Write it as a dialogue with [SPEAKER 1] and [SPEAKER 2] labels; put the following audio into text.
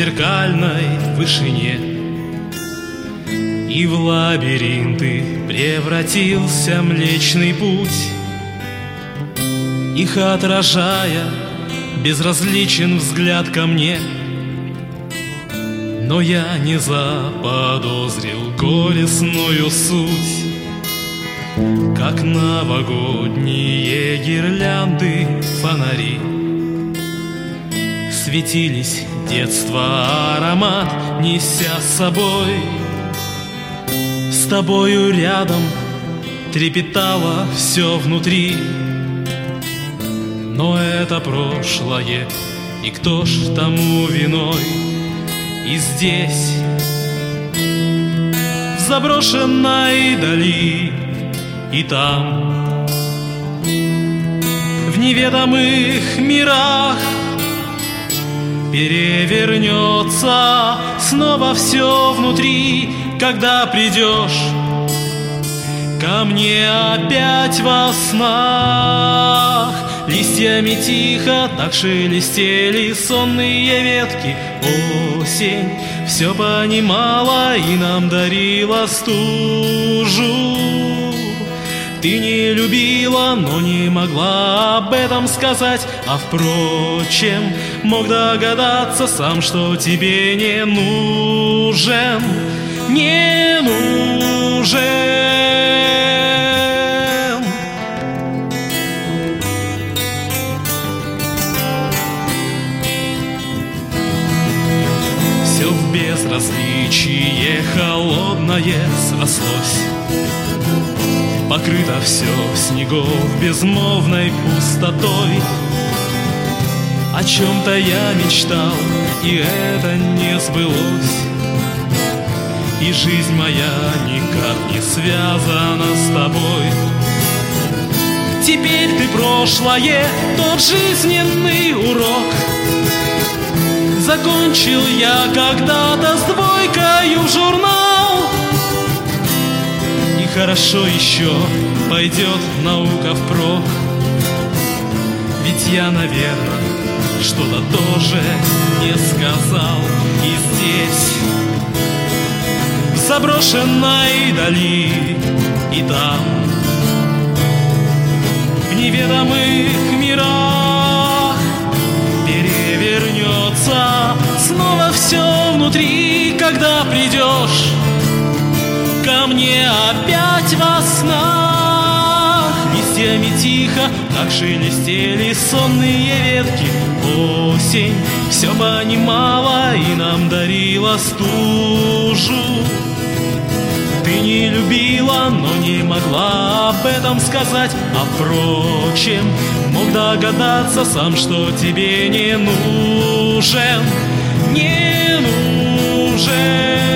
[SPEAKER 1] зеркальной вышине, и в лабиринты превратился Млечный Путь. Их отражая, безразличен взгляд ко мне, но я не заподозрил горестную суть. Как новогодние гирлянды фонари светились детства, аромат неся с собой. С тобою рядом трепетало все внутри, но это прошлое, и кто ж тому виной? И здесь, в заброшенной дали, и там, в неведомых мирах, перевернется снова все внутри, когда придешь ко мне опять во снах. Листьями тихо так шелестели сонные ветки. Осень все понимала и нам дарила стужу. Ты не любила, но не могла об этом сказать. А впрочем, мог догадаться сам, что тебе не нужен, не нужен. Все в безразличие холодное срослось, покрыто все снегов безмолвной пустотой. О чем-то я мечтал, и это не сбылось, и жизнь моя никак не связана с тобой. Теперь ты прошлое, тот жизненный урок закончил я когда-то с двойкой в журнал. И хорошо еще пойдет наука впрок, ведь я, наверное, что-то тоже не сказал. И здесь, в заброшенной дали, и там, в неведомых мирах, перевернется снова все внутри, когда придешь ко мне опять во снах. Листьями тихо так шелестели сонные ветки. Осень все понимала и нам дарила стужу. Ты не любила, но не могла об этом сказать. А впрочем, мог догадаться сам, что тебе не нужен, не нужен.